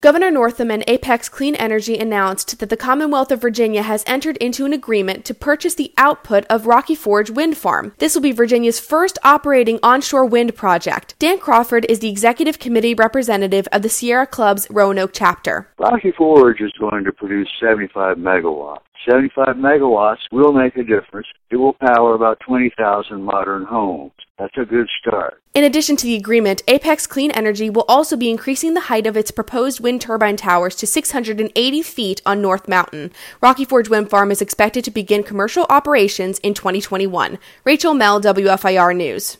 Governor Northam and Apex Clean Energy announced that the Commonwealth of Virginia has entered into an agreement to purchase the output of Rocky Forge Wind Farm. This will be Virginia's first operating onshore wind project. Dan Crawford is the executive committee representative of the Sierra Club's Roanoke chapter. Rocky Forge is going to produce 75 megawatts. 75 megawatts will make a difference. It will power about 20,000 modern homes. That's a good start. In addition to the agreement, Apex Clean Energy will also be increasing the height of its proposed wind turbine towers to 680 feet on North Mountain. Rocky Forge Wind Farm is expected to begin commercial operations in 2021. Rachel Mell, WFIR News.